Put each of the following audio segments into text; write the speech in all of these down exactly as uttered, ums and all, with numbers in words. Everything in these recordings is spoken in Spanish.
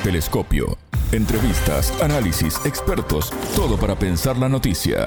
Telescopio. Entrevistas, análisis, expertos, todo para pensar la noticia.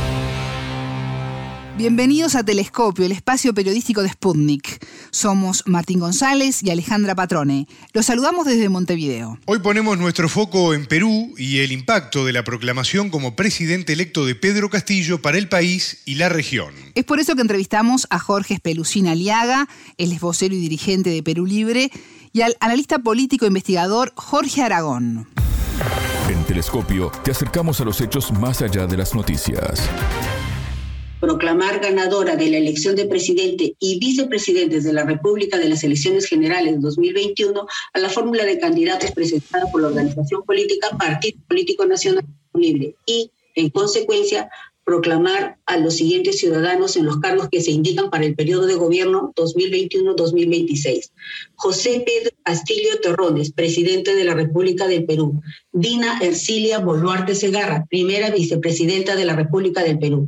Bienvenidos a Telescopio, el espacio periodístico de Sputnik. Somos Martín González y Alejandra Patrone. Los saludamos desde Montevideo. Hoy ponemos nuestro foco en Perú y el impacto de la proclamación como presidente electo de Pedro Castillo para el país y la región. Es por eso que entrevistamos a Jorge Spelucin Aliaga, él es vocero y dirigente de Perú Libre, y al analista político e investigador Jorge Aragón. En Telescopio te acercamos a los hechos más allá de las noticias. Proclamar ganadora de la elección de presidente y vicepresidentes de la República de las elecciones generales de dos mil veintiuno a la fórmula de candidatos presentada por la organización política Partido Político Nacional Libre y, en consecuencia, proclamar a los siguientes ciudadanos en los cargos que se indican para el periodo de gobierno dos mil veintiuno a dos mil veintiséis. José Pedro Castillo Terrones, presidente de la República del Perú. Dina Ercilia Boluarte Segarra, primera vicepresidenta de la República del Perú.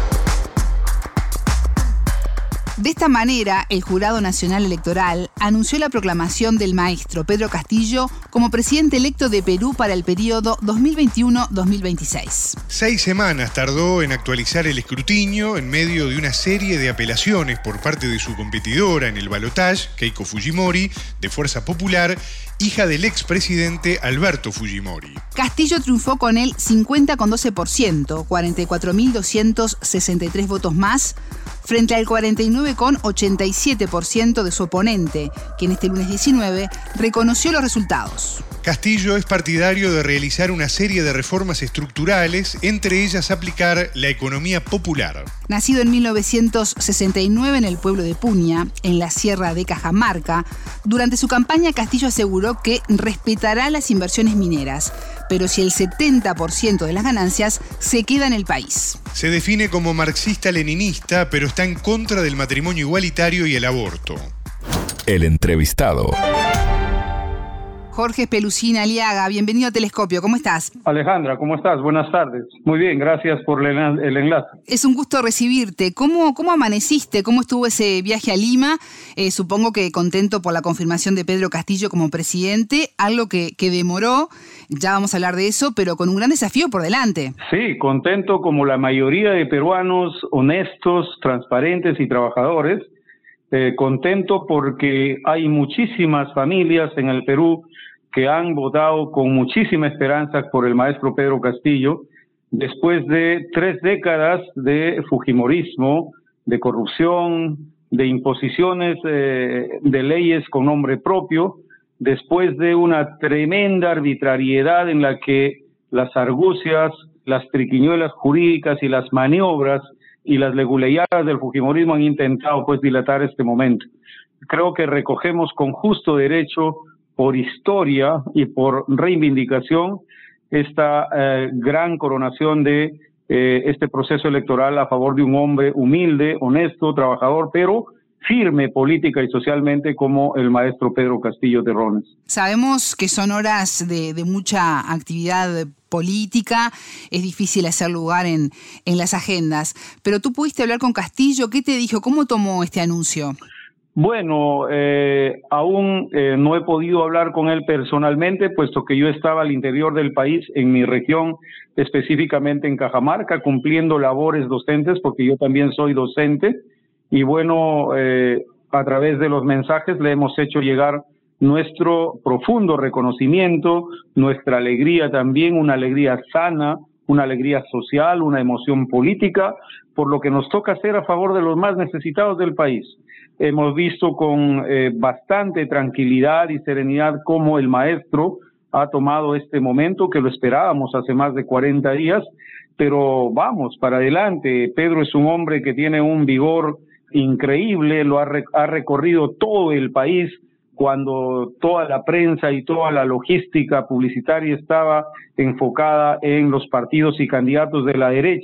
De esta manera, el Jurado Nacional Electoral anunció la proclamación del maestro Pedro Castillo como presidente electo de Perú para el periodo dos mil veintiuno a dos mil veintiséis. Seis semanas tardó en actualizar el escrutinio en medio de una serie de apelaciones por parte de su competidora en el balotaje, Keiko Fujimori, de Fuerza Popular, hija del expresidente Alberto Fujimori. Castillo triunfó con el cincuenta coma doce por ciento, cuarenta y cuatro mil doscientos sesenta y tres votos más, frente al cuarenta y nueve coma ochenta y siete por ciento de su oponente, quien este lunes diecinueve reconoció los resultados. Castillo es partidario de realizar una serie de reformas estructurales, entre ellas aplicar la economía popular. Nacido en mil novecientos sesenta y nueve en el pueblo de Puña, en la sierra de Cajamarca, durante su campaña Castillo aseguró que respetará las inversiones mineras, pero si el setenta por ciento de las ganancias se queda en el país. Se define como marxista-leninista, pero está en contra del matrimonio igualitario y el aborto. El entrevistado. Jorge Spelucin Aliaga, bienvenido a Telescopio, ¿cómo estás? Alejandra, ¿cómo estás? Buenas tardes. Muy bien, gracias por el, el enlace. Es un gusto recibirte. ¿Cómo, cómo amaneciste? ¿Cómo estuvo ese viaje a Lima? Eh, supongo que contento por la confirmación de Pedro Castillo como presidente, algo que, que demoró, ya vamos a hablar de eso, pero con un gran desafío por delante. Sí, contento como la mayoría de peruanos honestos, transparentes y trabajadores. Eh, contento porque hay muchísimas familias en el Perú que han votado con muchísima esperanza por el maestro Pedro Castillo, después de tres décadas de fujimorismo, de corrupción, de imposiciones eh, de leyes con nombre propio, después de una tremenda arbitrariedad en la que las argucias, las triquiñuelas jurídicas y las maniobras y las leguleyadas del fujimorismo han intentado pues dilatar este momento. Creo que recogemos con justo derecho, por historia y por reivindicación, esta eh, gran coronación de eh, este proceso electoral a favor de un hombre humilde, honesto, trabajador, pero firme política y socialmente como el maestro Pedro Castillo Terrones. Sabemos que son horas de, de mucha actividad política, es difícil hacer lugar en, en las agendas, pero tú pudiste hablar con Castillo, ¿qué te dijo? ¿Cómo tomó este anuncio? Bueno, eh, aún eh, no he podido hablar con él personalmente, puesto que yo estaba al interior del país, en mi región, específicamente en Cajamarca, cumpliendo labores docentes, porque yo también soy docente, y bueno, eh, a través de los mensajes le hemos hecho llegar nuestro profundo reconocimiento, nuestra alegría también, una alegría sana, una alegría social, una emoción política, por lo que nos toca hacer a favor de los más necesitados del país. Hemos visto con eh, bastante tranquilidad y serenidad cómo el maestro ha tomado este momento, que lo esperábamos hace más de cuarenta días, pero vamos, para adelante. Pedro es un hombre que tiene un vigor increíble, lo ha, re- ha recorrido todo el país cuando toda la prensa y toda la logística publicitaria estaba enfocada en los partidos y candidatos de la derecha.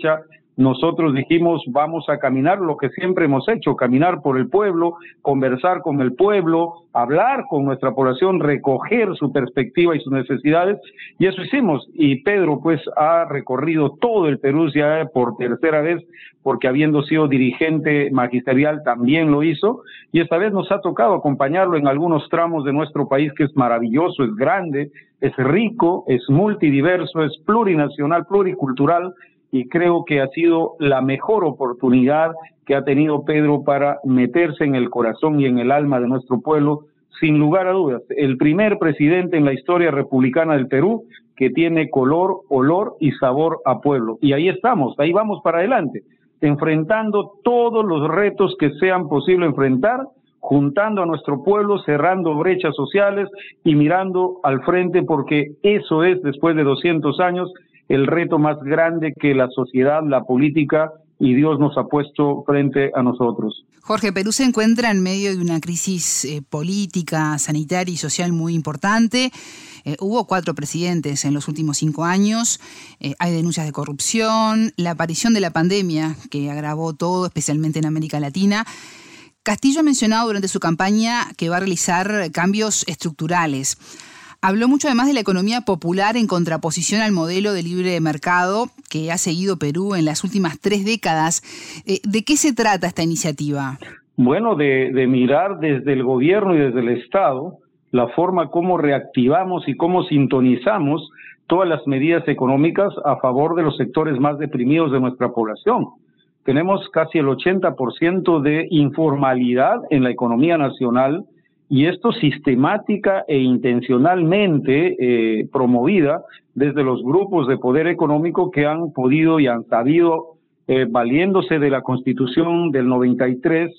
nosotros dijimos, vamos a caminar lo que siempre hemos hecho, caminar por el pueblo, conversar con el pueblo, hablar con nuestra población, recoger su perspectiva y sus necesidades, y eso hicimos. Y Pedro, pues, ha recorrido todo el Perú ya por tercera vez, porque habiendo sido dirigente magisterial también lo hizo, y esta vez nos ha tocado acompañarlo en algunos tramos de nuestro país, que es maravilloso, es grande, es rico, es multidiverso, es plurinacional, pluricultural, y creo que ha sido la mejor oportunidad que ha tenido Pedro para meterse en el corazón y en el alma de nuestro pueblo, sin lugar a dudas. El primer presidente en la historia republicana del Perú que tiene color, olor y sabor a pueblo. Y ahí estamos, ahí vamos para adelante, enfrentando todos los retos que sean posible enfrentar, juntando a nuestro pueblo, cerrando brechas sociales y mirando al frente, porque eso es, después de doscientos años, el reto más grande que la sociedad, la política y Dios nos ha puesto frente a nosotros. Jorge, Perú se encuentra en medio de una crisis eh, política, sanitaria y social muy importante. Eh, hubo cuatro presidentes en los últimos cinco años. Eh, hay denuncias de corrupción, la aparición de la pandemia que agravó todo, especialmente en América Latina. Castillo ha mencionado durante su campaña que va a realizar cambios estructurales. Habló mucho además de la economía popular en contraposición al modelo de libre mercado que ha seguido Perú en las últimas tres décadas. Eh, ¿De qué se trata esta iniciativa? Bueno, de, de mirar desde el gobierno y desde el Estado la forma como reactivamos y cómo sintonizamos todas las medidas económicas a favor de los sectores más deprimidos de nuestra población. Tenemos casi el ochenta por ciento de informalidad en la economía nacional, y esto sistemática e intencionalmente eh, promovida desde los grupos de poder económico que han podido y han sabido, eh, valiéndose de la Constitución del noventa y tres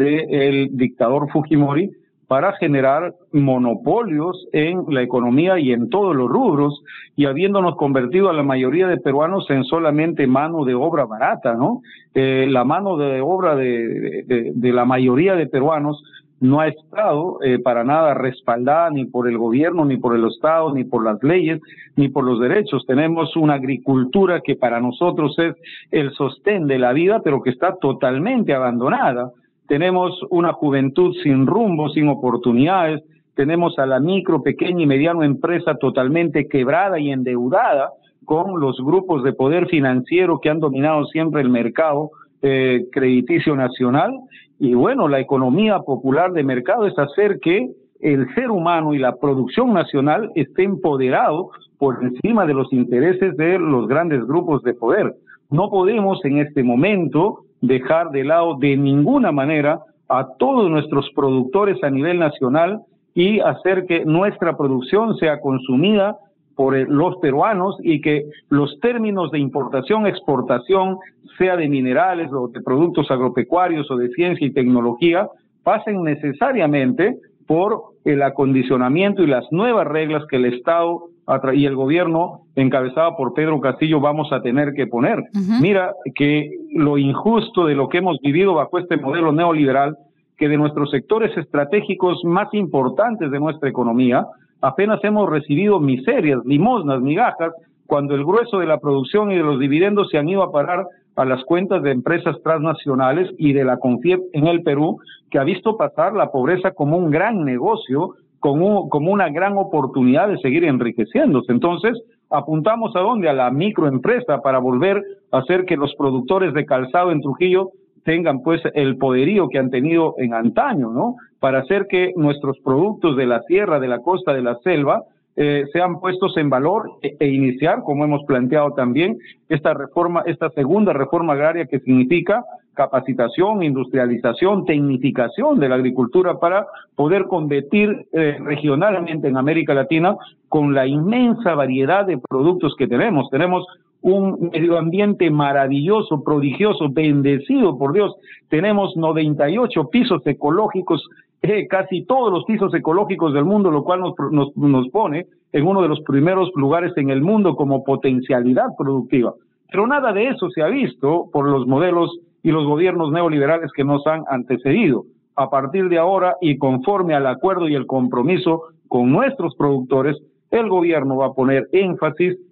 del dictador Fujimori, para generar monopolios en la economía y en todos los rubros, y habiéndonos convertido a la mayoría de peruanos en solamente mano de obra barata, ¿no? Eh, la mano de obra de, de, de la mayoría de peruanos no ha estado eh, para nada respaldada ni por el gobierno, ni por el Estado, ni por las leyes, ni por los derechos. Tenemos una agricultura que para nosotros es el sostén de la vida, pero que está totalmente abandonada. Tenemos una juventud sin rumbo, sin oportunidades. Tenemos a la micro, pequeña y mediana empresa totalmente quebrada y endeudada con los grupos de poder financiero que han dominado siempre el mercado eh, crediticio nacional. Y bueno, la economía popular de mercado es hacer que el ser humano y la producción nacional esté empoderado por encima de los intereses de los grandes grupos de poder. No podemos en este momento dejar de lado de ninguna manera a todos nuestros productores a nivel nacional y hacer que nuestra producción sea consumida por los peruanos y que los términos de importación, exportación, sea de minerales o de productos agropecuarios o de ciencia y tecnología, pasen necesariamente por el acondicionamiento y las nuevas reglas que el Estado y el gobierno, encabezado por Pedro Castillo, vamos a tener que poner. Uh-huh. Mira que lo injusto de lo que hemos vivido bajo este modelo neoliberal, que de nuestros sectores estratégicos más importantes de nuestra economía, apenas hemos recibido miserias, limosnas, migajas, cuando el grueso de la producción y de los dividendos se han ido a parar a las cuentas de empresas transnacionales y de la CONFIEP en el Perú, que ha visto pasar la pobreza como un gran negocio, como, como una gran oportunidad de seguir enriqueciéndose. Entonces, apuntamos a dónde, a la microempresa, para volver a hacer que los productores de calzado en Trujillo tengan pues el poderío que han tenido en antaño, ¿no? Para hacer que nuestros productos de la sierra, de la costa, de la selva, eh, sean puestos en valor e, e iniciar, como hemos planteado también, esta reforma, esta segunda reforma agraria que significa capacitación, industrialización, tecnificación de la agricultura para poder competir eh, regionalmente en América Latina con la inmensa variedad de productos que tenemos. Tenemos un medio ambiente maravilloso, prodigioso, bendecido por Dios. Tenemos noventa y ocho pisos ecológicos, eh, casi todos los pisos ecológicos del mundo, lo cual nos, nos, nos pone en uno de los primeros lugares en el mundo como potencialidad productiva. Pero nada de eso se ha visto por los modelos y los gobiernos neoliberales que nos han antecedido. A partir de ahora, y conforme al acuerdo y el compromiso con nuestros productores, el gobierno va a poner énfasis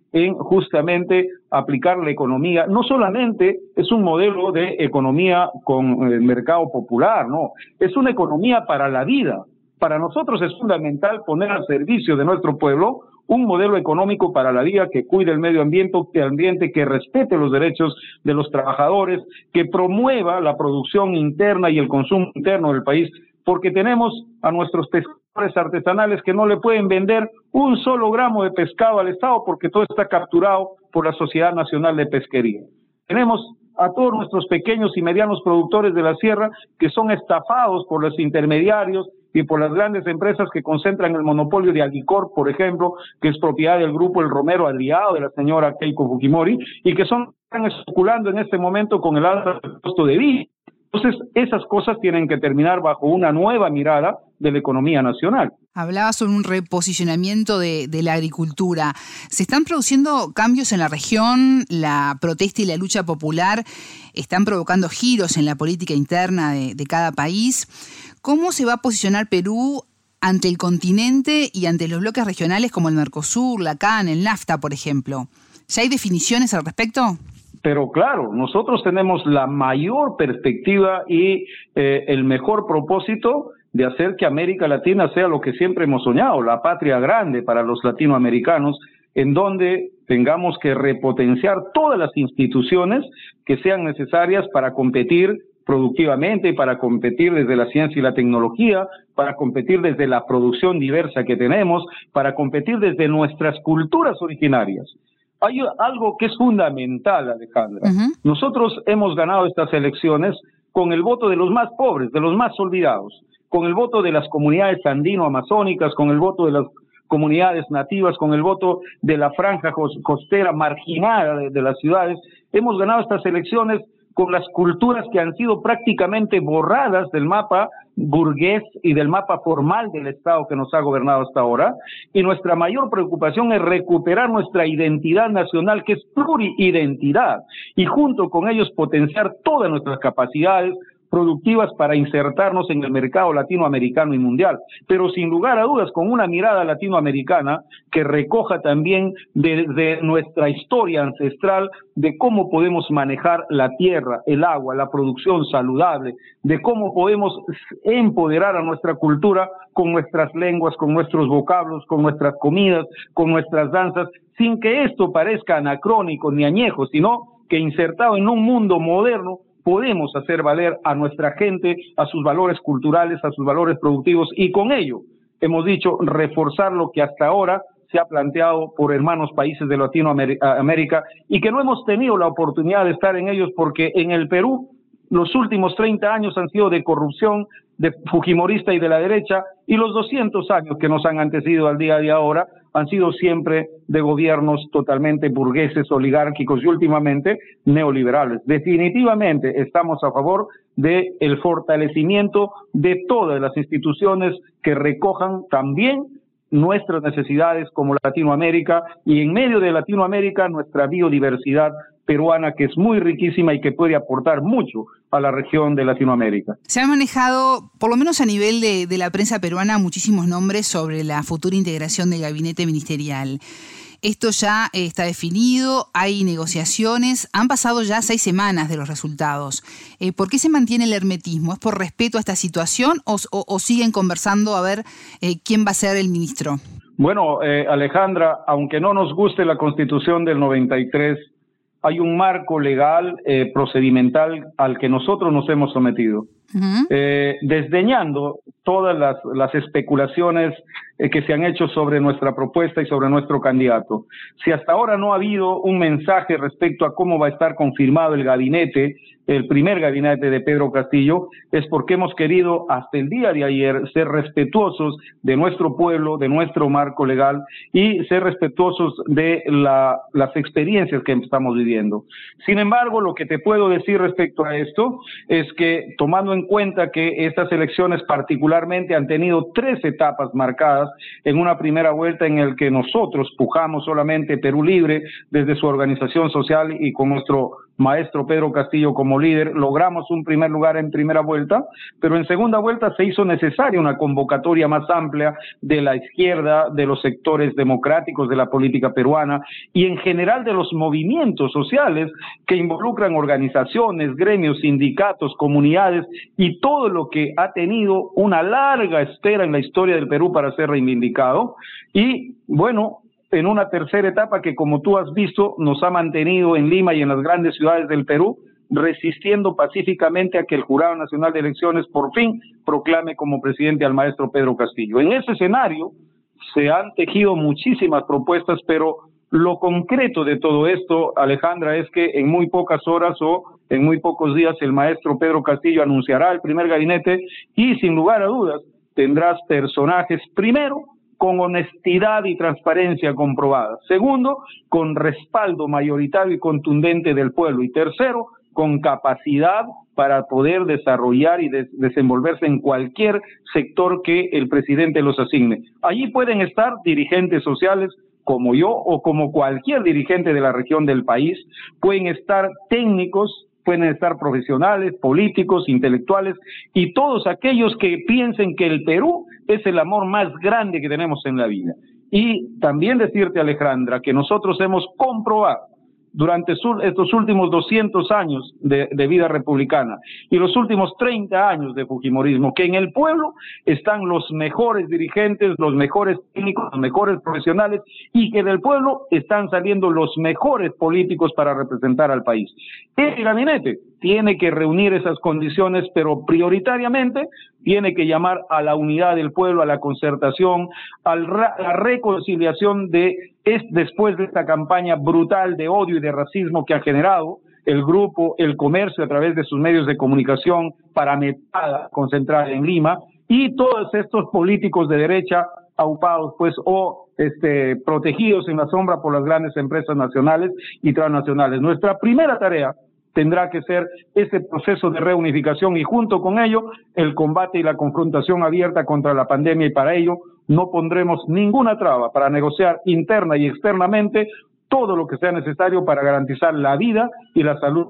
en justamente aplicar la economía. No solamente es un modelo de economía con el mercado popular, no, es una economía para la vida. Para nosotros es fundamental poner al servicio de nuestro pueblo un modelo económico para la vida que cuide el medio ambiente, que, ambiente, que respete los derechos de los trabajadores, que promueva la producción interna y el consumo interno del país, porque tenemos a nuestros pescadores artesanales que no le pueden vender un solo gramo de pescado al Estado porque todo está capturado por la Sociedad Nacional de Pesquería. Tenemos a todos nuestros pequeños y medianos productores de la sierra que son estafados por los intermediarios y por las grandes empresas que concentran el monopolio de Alicor, por ejemplo, que es propiedad del grupo El Romero aliado de la señora Keiko Fujimori, y que son, están especulando en este momento con el alza del costo de vida. Entonces, esas cosas tienen que terminar bajo una nueva mirada de la economía nacional. Hablaba sobre un reposicionamiento de, de la agricultura. ¿Se están produciendo cambios en la región? La protesta y la lucha popular están provocando giros en la política interna de, de cada país. ¿Cómo se va a posicionar Perú ante el continente y ante los bloques regionales como el Mercosur, la C A N, el NAFTA, por ejemplo? ¿Ya hay definiciones al respecto? Pero claro, nosotros tenemos la mayor perspectiva y eh, el mejor propósito de hacer que América Latina sea lo que siempre hemos soñado, la patria grande para los latinoamericanos, en donde tengamos que repotenciar todas las instituciones que sean necesarias para competir productivamente, para competir desde la ciencia y la tecnología, para competir desde la producción diversa que tenemos, para competir desde nuestras culturas originarias. Hay algo que es fundamental, Alejandra. Uh-huh. Nosotros hemos ganado estas elecciones con el voto de los más pobres, de los más olvidados, con el voto de las comunidades andino-amazónicas, con el voto de las comunidades nativas, con el voto de la franja costera marginada de, de las ciudades. Hemos ganado estas elecciones con las culturas que han sido prácticamente borradas del mapa burgués y del mapa formal del Estado que nos ha gobernado hasta ahora, y nuestra mayor preocupación es recuperar nuestra identidad nacional, que es pluriidentidad, y junto con ellos potenciar todas nuestras capacidades productivas para insertarnos en el mercado latinoamericano y mundial, pero sin lugar a dudas con una mirada latinoamericana que recoja también desde nuestra historia ancestral de cómo podemos manejar la tierra, el agua, la producción saludable, de cómo podemos empoderar a nuestra cultura con nuestras lenguas, con nuestros vocablos, con nuestras comidas, con nuestras danzas, sin que esto parezca anacrónico ni añejo, sino que insertado en un mundo moderno podemos hacer valer a nuestra gente, a sus valores culturales, a sus valores productivos, y con ello, hemos dicho, reforzar lo que hasta ahora se ha planteado por hermanos países de Latinoamérica y que no hemos tenido la oportunidad de estar en ellos porque en el Perú los últimos treinta años han sido de corrupción, de fujimorista y de la derecha, y los doscientos años que nos han antecedido al día de ahora han sido siempre de gobiernos totalmente burgueses, oligárquicos y últimamente neoliberales. Definitivamente estamos a favor del fortalecimiento de todas las instituciones que recojan también nuestras necesidades como Latinoamérica, y en medio de Latinoamérica nuestra biodiversidad peruana, que es muy riquísima y que puede aportar mucho a la región de Latinoamérica. Se han manejado, por lo menos a nivel de, de la prensa peruana, muchísimos nombres sobre la futura integración del gabinete ministerial. Esto ya está definido, hay negociaciones, han pasado ya seis semanas de los resultados. Eh, ¿Por qué se mantiene el hermetismo? ¿Es por respeto a esta situación o, o, o siguen conversando a ver eh, quién va a ser el ministro? Bueno, eh, Alejandra, aunque no nos guste la Constitución del noventa y tres, hay un marco legal, eh, procedimental al que nosotros nos hemos sometido. Uh-huh. Eh, desdeñando todas las, las especulaciones eh, que se han hecho sobre nuestra propuesta y sobre nuestro candidato. Si hasta ahora no ha habido un mensaje respecto a cómo va a estar confirmado el gabinete, el primer gabinete de Pedro Castillo, es porque hemos querido hasta el día de ayer ser respetuosos de nuestro pueblo, de nuestro marco legal y ser respetuosos de la, las experiencias que estamos viviendo. Sin embargo, lo que te puedo decir respecto a esto es que, tomando en en cuenta que estas elecciones particularmente han tenido tres etapas marcadas. En una primera vuelta en el que nosotros pujamos solamente Perú Libre desde su organización social y con nuestro maestro Pedro Castillo como líder, logramos un primer lugar en primera vuelta, pero en segunda vuelta se hizo necesaria una convocatoria más amplia de la izquierda, de los sectores democráticos de la política peruana y en general de los movimientos sociales que involucran organizaciones, gremios, sindicatos, comunidades y todo lo que ha tenido una larga espera en la historia del Perú para ser reivindicado. Y bueno, en una tercera etapa que, como tú has visto, nos ha mantenido en Lima y en las grandes ciudades del Perú, resistiendo pacíficamente a que el Jurado Nacional de Elecciones por fin proclame como presidente al maestro Pedro Castillo. En ese escenario se han tejido muchísimas propuestas, pero lo concreto de todo esto, Alejandra, es que en muy pocas horas o en muy pocos días el maestro Pedro Castillo anunciará el primer gabinete y, sin lugar a dudas, tendrás personajes, primero, con honestidad y transparencia comprobada. Segundo, con respaldo mayoritario y contundente del pueblo. Y tercero, con capacidad para poder desarrollar y des desenvolverse en cualquier sector que el presidente los asigne. Allí pueden estar dirigentes sociales como yo o como cualquier dirigente de la región del país. Pueden estar técnicos, pueden estar profesionales, políticos, intelectuales y todos aquellos que piensen que el Perú es el amor más grande que tenemos en la vida. Y también decirte, Alejandra, que nosotros hemos comprobado durante su, estos últimos doscientos años de, de vida republicana y los últimos treinta años de fujimorismo, que en el pueblo están los mejores dirigentes, los mejores técnicos, los mejores profesionales y que del pueblo están saliendo los mejores políticos para representar al país. Este gabinete tiene que reunir esas condiciones, pero prioritariamente tiene que llamar a la unidad del pueblo, a la concertación, a la reconciliación de es después de esta campaña brutal de odio y de racismo que ha generado el grupo, el comercio a través de sus medios de comunicación parametrada, concentrada en Lima, y todos estos políticos de derecha aupados pues o este, protegidos en la sombra por las grandes empresas nacionales y transnacionales. Nuestra primera tarea tendrá que ser ese proceso de reunificación y junto con ello el combate y la confrontación abierta contra la pandemia, y para ello no pondremos ninguna traba para negociar interna y externamente todo lo que sea necesario para garantizar la vida y la salud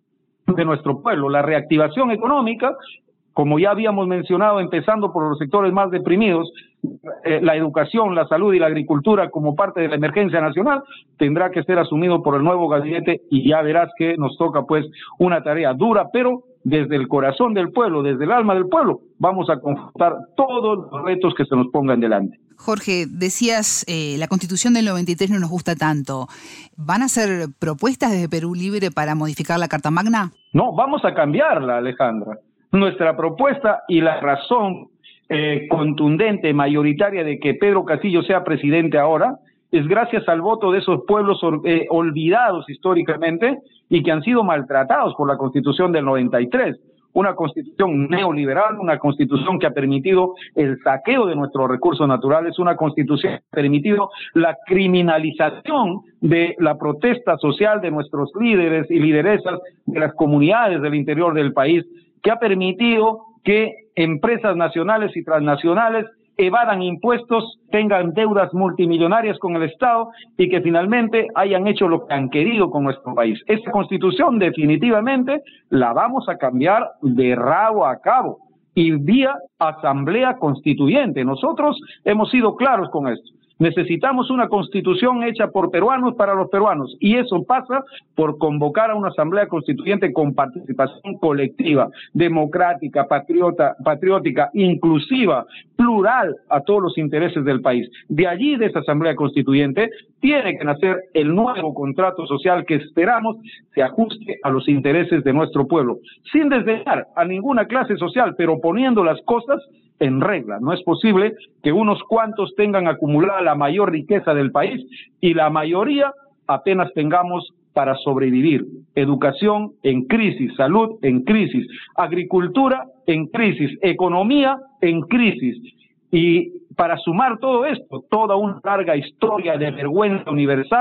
de nuestro pueblo. La reactivación económica, como ya habíamos mencionado, empezando por los sectores más deprimidos, eh, la educación, la salud y la agricultura como parte de la emergencia nacional, tendrá que ser asumido por el nuevo gabinete y ya verás que nos toca pues una tarea dura, pero desde el corazón del pueblo, desde el alma del pueblo, vamos a confrontar todos los retos que se nos pongan delante. Jorge, decías, eh, la Constitución del noventa y tres no nos gusta tanto. ¿Van a hacer propuestas desde Perú Libre para modificar la Carta Magna? No, vamos a cambiarla, Alejandra. Nuestra propuesta y la razón eh, contundente, mayoritaria de que Pedro Castillo sea presidente ahora, es gracias al voto de esos pueblos eh, olvidados históricamente y que han sido maltratados por la Constitución del noventa y tres. Una constitución neoliberal, una constitución que ha permitido el saqueo de nuestros recursos naturales, una constitución que ha permitido la criminalización de la protesta social de nuestros líderes y lideresas de las comunidades del interior del país, que ha permitido que empresas nacionales y transnacionales evadan impuestos, tengan deudas multimillonarias con el Estado y que finalmente hayan hecho lo que han querido con nuestro país. Esta Constitución definitivamente la vamos a cambiar de rabo a cabo y vía Asamblea Constituyente. Nosotros hemos sido claros con esto. Necesitamos una constitución hecha por peruanos para los peruanos y eso pasa por convocar a una asamblea constituyente con participación colectiva, democrática, patriota, patriótica, inclusiva, plural a todos los intereses del país. De allí, de esa asamblea constituyente, tiene que nacer el nuevo contrato social que esperamos se ajuste a los intereses de nuestro pueblo, sin desdeñar a ninguna clase social, pero poniendo las cosas en regla. No es posible que unos cuantos tengan acumulada la mayor riqueza del país y la mayoría apenas tengamos para sobrevivir. Educación en crisis, salud en crisis, agricultura en crisis, economía en crisis. Y para sumar todo esto, toda una larga historia de vergüenza universal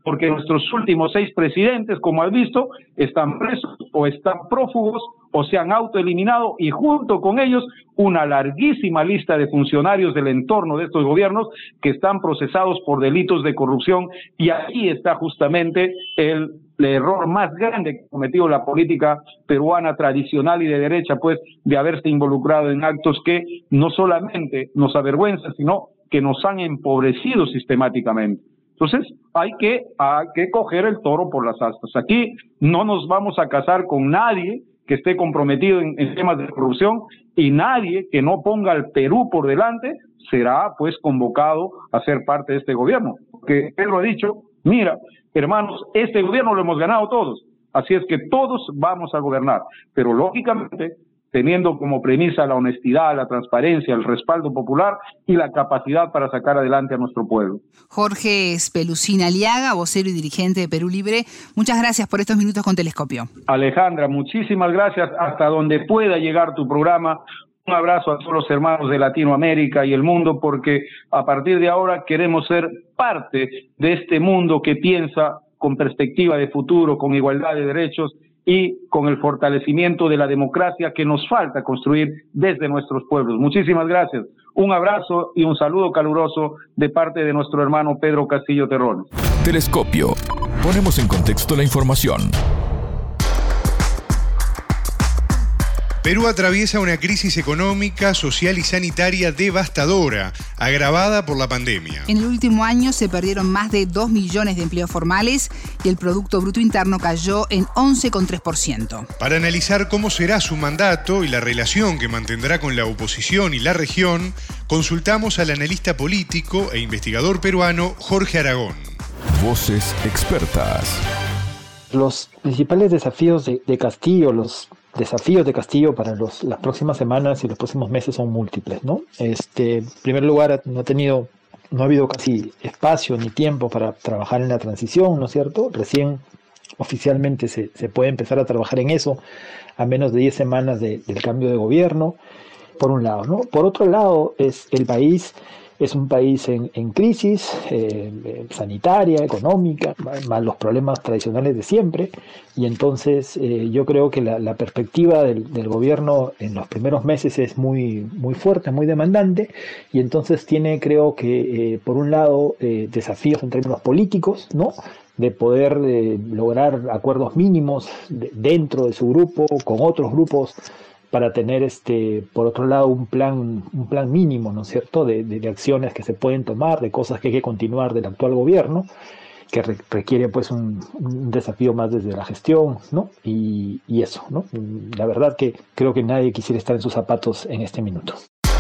porque nuestros últimos seis presidentes, como has visto, están presos o están prófugos o se han autoeliminado, y junto con ellos una larguísima lista de funcionarios del entorno de estos gobiernos que están procesados por delitos de corrupción, y ahí está justamente el, el error más grande que ha cometido la política peruana tradicional y de derecha, pues de haberse involucrado en actos que no solamente nos avergüenzan, sino que nos han empobrecido sistemáticamente. Entonces, hay que, hay que coger el toro por las astas. Aquí no nos vamos a casar con nadie que esté comprometido en, en temas de corrupción, y nadie que no ponga al Perú por delante será pues convocado a ser parte de este gobierno. Porque Pedro ha dicho, mira, hermanos, este gobierno lo hemos ganado todos, así es que todos vamos a gobernar, pero lógicamente teniendo como premisa la honestidad, la transparencia, el respaldo popular y la capacidad para sacar adelante a nuestro pueblo. Jorge Spelucín Aliaga, vocero y dirigente de Perú Libre, muchas gracias por estos minutos con Telescopio. Alejandra, muchísimas gracias, hasta donde pueda llegar tu programa. Un abrazo a todos los hermanos de Latinoamérica y el mundo, porque a partir de ahora queremos ser parte de este mundo que piensa con perspectiva de futuro, con igualdad de derechos y con el fortalecimiento de la democracia que nos falta construir desde nuestros pueblos. Muchísimas gracias. Un abrazo y un saludo caluroso de parte de nuestro hermano Pedro Castillo Terrones. Telescopio. Ponemos en contexto la información. Perú atraviesa una crisis económica, social y sanitaria devastadora, agravada por la pandemia. En el último año se perdieron más de dos millones de empleos formales y el Producto Bruto Interno cayó en once coma tres por ciento. Para analizar cómo será su mandato y la relación que mantendrá con la oposición y la región, consultamos al analista político e investigador peruano Jorge Aragón. Voces expertas. Los principales desafíos de, de Castillo, los desafíos de Castillo para los, las próximas semanas y los próximos meses son múltiples, ¿no? Este, en primer lugar, no ha tenido, no ha habido casi espacio ni tiempo para trabajar en la transición, ¿no es cierto? Recién oficialmente se, se puede empezar a trabajar en eso a menos de diez semanas de, del cambio de gobierno, por un lado, ¿no? Por otro lado, es el país es un país en, en crisis eh, sanitaria, económica, más los problemas tradicionales de siempre, y entonces eh, yo creo que la, la perspectiva del, del gobierno en los primeros meses es muy, muy fuerte, muy demandante, y entonces tiene, creo que, eh, por un lado, eh, desafíos en términos políticos, ¿no?, de poder eh, lograr acuerdos mínimos de, dentro de su grupo, con otros grupos, para tener, este, por otro lado, un plan, un plan mínimo, ¿no es cierto?, de, de, de acciones que se pueden tomar, de cosas que hay que continuar del actual gobierno, que re, requiere pues un, un desafío más desde la gestión, ¿no? Y, y eso, ¿no? La verdad que creo que nadie quisiera estar en sus zapatos en este minuto.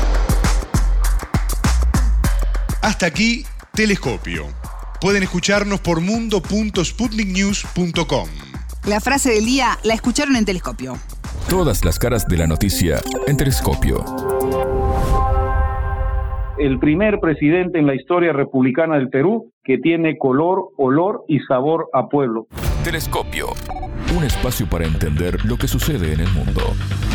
Hasta aquí, Telescopio. Pueden escucharnos por mundo punto sputnik news punto com. La frase del día la escucharon en Telescopio. Todas las caras de la noticia en Telescopio. El primer presidente en la historia republicana del Perú que tiene color, olor y sabor a pueblo. Telescopio. Un espacio para entender lo que sucede en el mundo.